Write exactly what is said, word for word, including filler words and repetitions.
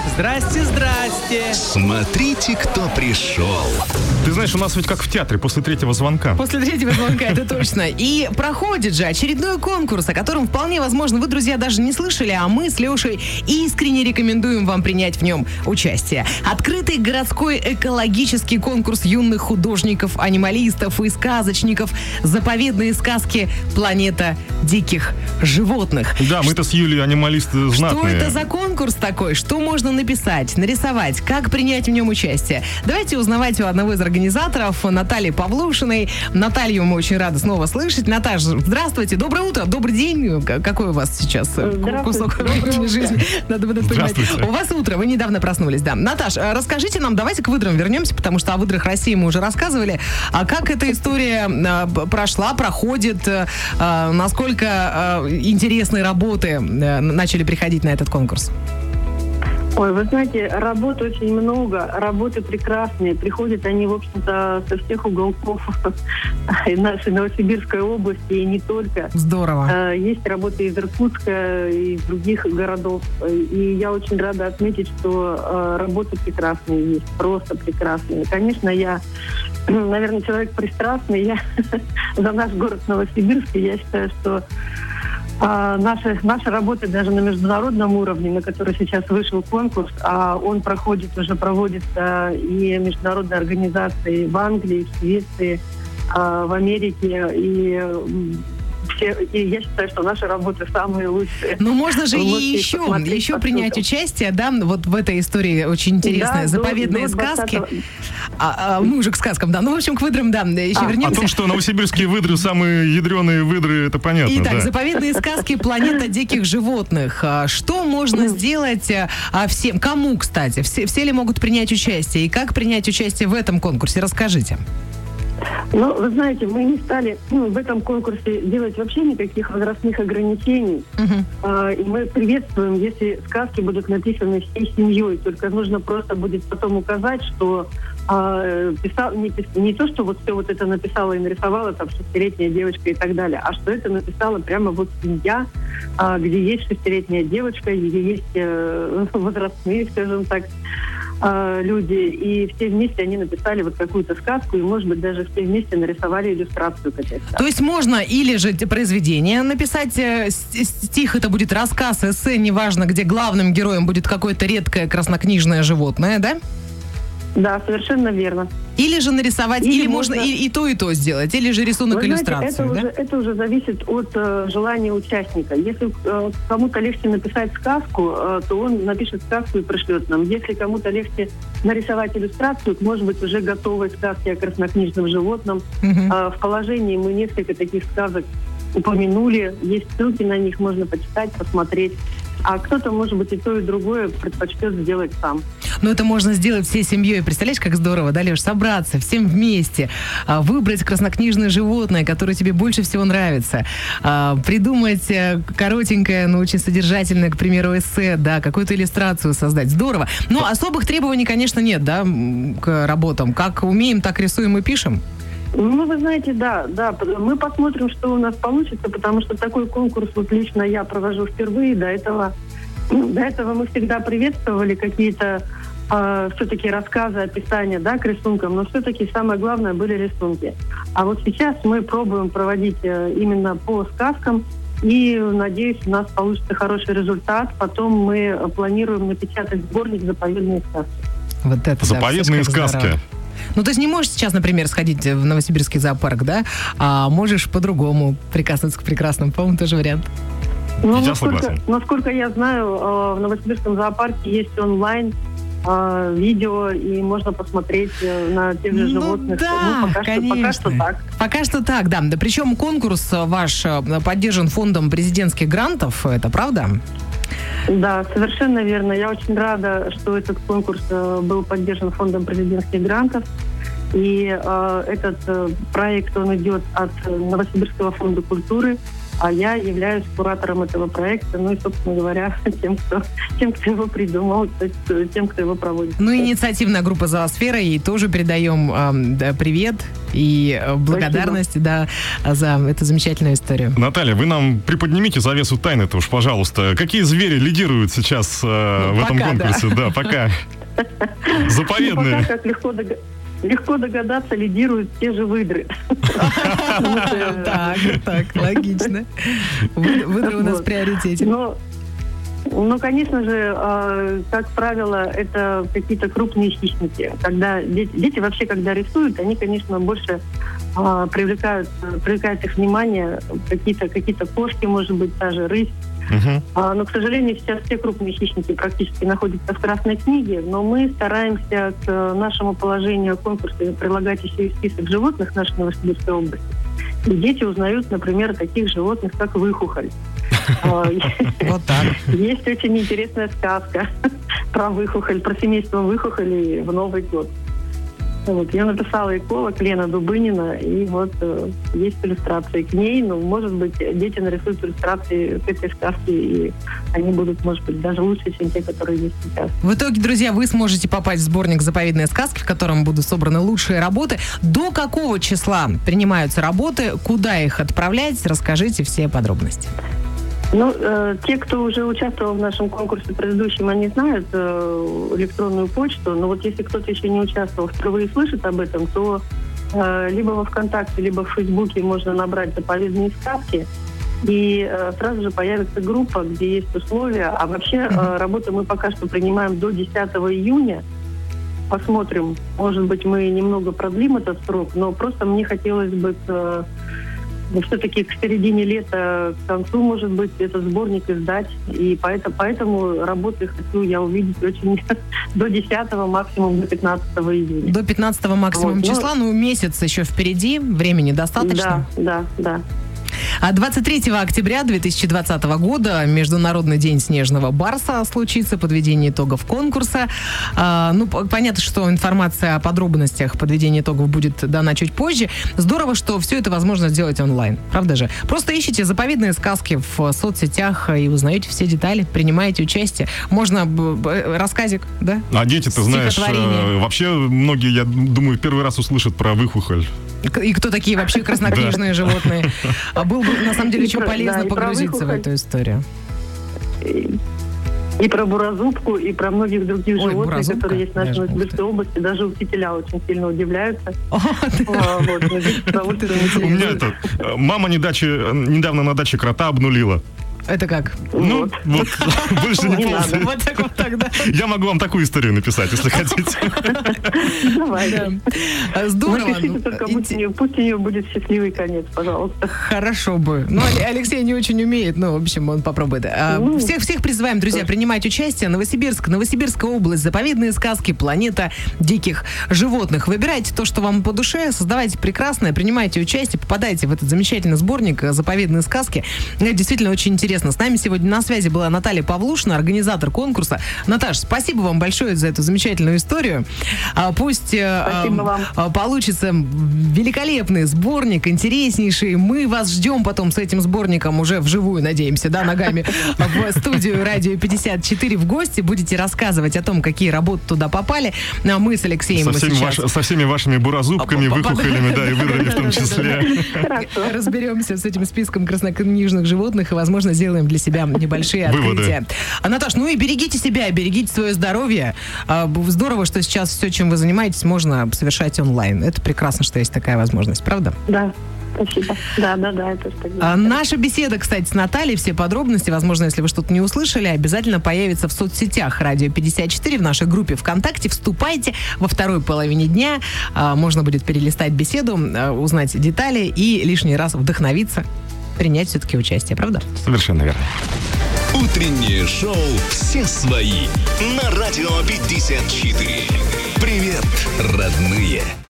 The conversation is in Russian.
Здрасте, здрасте. Смотрите, кто пришел. Ты знаешь, у нас ведь как в театре, после третьего звонка. После третьего звонка, это точно. И проходит же очередной конкурс, о котором вполне возможно вы, друзья, даже не слышали, а мы с Лешей искренне рекомендуем вам принять в нем участие. Открытый городской экологический конкурс юных художников, анималистов и сказочников. Заповедные сказки «Планета диких животных». Да, мы-то с Юлей анималисты знатные. Что это за конкурс такой? Что можно написать, нарисовать? Как принять в нем участие? Давайте узнавать у одного из организаторов, Натальи Павлушиной. Наталью мы очень рады снова слышать. Наташа, здравствуйте. Доброе утро, добрый день. Какой у вас сейчас кусок времени жизни? Надо будет понимать. У вас утро, вы недавно проснулись, да. Наташа, расскажите нам, давайте к выдрам вернемся, потому что о выдрах России мы уже рассказывали. А как эта история прошла, проходит? Насколько интересные работы начали приходить на этот конкурс? Ой, вы знаете, работ очень много, работы прекрасные. Приходят они, в общем-то, со всех уголков нашей Новосибирской области, и не только. Здорово. Есть работы из Иркутска, из других городов. И я очень рада отметить, что работы прекрасные есть, просто прекрасные. Конечно, я, наверное, человек пристрастный. Я за наш город Новосибирск, и я считаю, что А наши, наши работы даже на международном уровне, на который сейчас вышел конкурс, а он проходит, уже проводится и международной организацией в Англии, в Швеции, а, в Америке, и, и я считаю, что наши работы самые лучшие. Ну, можно же и еще, еще принять участие, да, вот в этой истории очень интересной. Да, заповедные до, до сказки. А, а, мы уже к сказкам, да. Ну, в общем, к выдрам, да, еще а, вернемся. О том, что новосибирские выдры самые ядреные выдры, это понятно. Итак, да. заповедные сказки «Планета диких животных». Что можно сделать а, всем? Кому, кстати? Все, все ли могут принять участие? И как принять участие в этом конкурсе? Расскажите. Ну, вы знаете, мы не стали ну, в этом конкурсе делать вообще никаких возрастных ограничений. Uh-huh. А, и мы приветствуем, если сказки будут написаны всей семьей. Только нужно просто будет потом указать, что а, писал, не, не то, что вот все вот это написала и нарисовала там шестилетняя девочка и так далее, а что это написала прямо вот семья, а, где есть шестилетняя девочка, где есть э, возрастные, скажем так, люди, и все вместе они написали вот какую-то сказку, и, может быть, даже все вместе нарисовали иллюстрацию к этой сказке. То есть можно или же произведение написать, стих это будет рассказ, эссе, неважно, где главным героем будет какое-то редкое краснокнижное животное, да? Да, совершенно верно. Или же нарисовать, или, или можно, можно... И, и то, и то сделать, или же рисунок, иллюстрацию, это да? Уже, это уже зависит от э, желания участника. Если э, кому-то легче написать сказку, э, то он напишет сказку и пришлет нам. Если кому-то легче нарисовать иллюстрацию, то, может быть, уже готовой сказки о краснокнижном животном. Угу. Э, в положении мы несколько таких сказок упомянули. Есть ссылки на них, можно почитать, посмотреть. А кто-то, может быть, и то, и другое предпочтет сделать сам. Но это можно сделать всей семьей. Представляешь, как здорово, да, Леш, собраться всем вместе, выбрать краснокнижное животное, которое тебе больше всего нравится, придумать коротенькое, но очень содержательное, к примеру, эссе, да, какую-то иллюстрацию создать. Здорово. Но особых требований, конечно, нет, да, к работам. Как умеем, так рисуем и пишем. Ну, вы знаете, да, да. Мы посмотрим, что у нас получится, потому что такой конкурс вот лично я провожу впервые. До этого, до этого мы всегда приветствовали какие-то э, все-таки рассказы, описания, да, к рисункам, но все-таки самое главное были рисунки. А вот сейчас мы пробуем проводить э, именно по сказкам, и, надеюсь, у нас получится хороший результат. Потом мы планируем напечатать сборник «Заповедные сказки». Вот это, «Заповедные да, сказки». Здорово. Ну, то есть не можешь сейчас, например, сходить в Новосибирский зоопарк, да? А можешь по-другому прикоснуться к прекрасному. По-моему, тоже вариант. Ну, насколько, насколько я знаю, в Новосибирском зоопарке есть онлайн видео, и можно посмотреть на тех же ну, животных. Да, ну, пока конечно. Что, пока что так. Пока что так, да. Да. Причем конкурс ваш поддержан фондом президентских грантов, это правда? Да, совершенно верно. Я очень рада, что этот конкурс э, был поддержан фондом президентских грантов. И э, этот э, проект, он идет от Новосибирского фонда культуры, а я являюсь куратором этого проекта, ну и, собственно говоря, тем, кто, тем, кто его придумал, тем, кто его проводит. Ну, инициативная группа «Зоосфера», ей тоже передаем э, да, привет и благодарность да, за эту замечательную историю. Наталья, вы нам приподнимите завесу тайны-то уж, пожалуйста. Какие звери лидируют сейчас э, ну, в этом пока, конкурсе? Да, да пока. Заповедные. Ну, пока, как легко догадаться. Легко догадаться, лидируют те же выдры. Так, так, логично. Выдры у нас в приоритете. Ну, конечно же, как правило, это какие-то крупные хищники. Когда дети, дети вообще, когда рисуют, они, конечно, больше а, привлекают, привлекают их внимание. Какие-то, какие-то кошки, может быть, даже рысь. Uh-huh. А, но, к сожалению, сейчас все крупные хищники практически находятся в Красной книге, но мы стараемся к нашему положению конкурса прилагать еще и список животных нашей Новосибирской области. И дети узнают, например, таких животных, как выхухоль. Вот так. Есть очень интересная сказка про выхухоль, про семейство выхухолей в Новый год. Вот, ее написала эколог Лена Дубынина, и вот э, есть иллюстрации к ней. Ну, может быть, дети нарисуют иллюстрации к этой сказке, и они будут, может быть, даже лучше, чем те, которые есть сейчас. В итоге, друзья, вы сможете попасть в сборник «Заповедные сказки», в котором будут собраны лучшие работы. До какого числа принимаются работы? Куда их отправлять? Расскажите все подробности. Ну, э, те, кто уже участвовал в нашем конкурсе предыдущем, они знают э, электронную почту, но вот если кто-то еще не участвовал, впервые слышит об этом, то э, либо во ВКонтакте, либо в Фейсбуке можно набрать «Заповедные сказки», и э, сразу же появится группа, где есть условия. А вообще э, работу мы пока что принимаем до десятого июня. Посмотрим, может быть, мы немного продлим этот срок, но просто мне хотелось бы... Э, все-таки к середине лета, к концу, может быть, этот сборник издать. И поэтому, поэтому работы хочу я увидеть очень до десятого, максимум до пятнадцатого июня. До пятнадцатого максимум вот, числа, ну, месяц еще впереди, времени достаточно? Да, да, да. А двадцать третьего октября две тысячи двадцатого года Международный день снежного барса случится, подведение итогов конкурса. А, ну, понятно, что информация о подробностях подведения итогов будет дана чуть позже. Здорово, что все это возможно сделать онлайн, правда же? Просто ищите «Заповедные сказки» в соцсетях и узнаете все детали, принимаете участие. Можно рассказик, да? А дети, ты знаешь, вообще многие, я думаю, первый раз услышат про выхухоль. И кто такие вообще краснокнижные животные. Было бы, на самом деле, очень полезно погрузиться в эту историю. И про буразубку, и про многих других Ой, животных, буразубка? которые есть в нашей Новосибирской области. Даже учителя очень сильно удивляются. У меня это... Мама недавно на даче крота обнулила. Это как? Ну, вот, вот больше не полностью. Вот так вот тогда. Я могу вам такую историю написать, если хотите. Давай. Здорово. Напишите только, пусть у нее будет счастливый конец, пожалуйста. Хорошо бы. Ну, Алексей не очень умеет, но, в общем, он попробует. Всех, всех призываем, друзья, принимать участие. Новосибирск, Новосибирская область, «Заповедные сказки», планета диких животных. Выбирайте то, что вам по душе, создавайте прекрасное, принимайте участие, попадайте в этот замечательный сборник «Заповедные сказки». Это действительно очень интересно. С нами сегодня на связи была Наталья Павлушина, организатор конкурса. Наташ, спасибо вам большое за эту замечательную историю. А, пусть а, а, получится великолепный сборник, интереснейший. Мы вас ждем потом с этим сборником уже вживую, надеемся, да, ногами в студию «Радио пятьдесят четыре» в гости. Будете рассказывать о том, какие работы туда попали. А мы с Алексеем со всеми, сейчас... ваш, со всеми вашими буразубками, выхухолями, да, и выдрами в том числе. Разберемся с этим списком краснокнижных животных и, возможно, сделаем для себя небольшие открытия. А, Наташ, ну и берегите себя, берегите свое здоровье. Здорово, что сейчас все, чем вы занимаетесь, можно совершать онлайн. Это прекрасно, что есть такая возможность, правда? Да. Спасибо. Да, да, да, это что. А, наша беседа, кстати, с Натальей, все подробности, возможно, если вы что-то не услышали, обязательно появится в соцсетях «Радио пятьдесят четыре», в нашей группе ВКонтакте. Вступайте во второй половине дня. А, можно будет перелистать беседу, а, узнать детали и лишний раз вдохновиться, принять все-таки участие, правда? Совершенно верно. Утреннее шоу «Все свои» на Радио пятьдесят четыре. Привет, родные!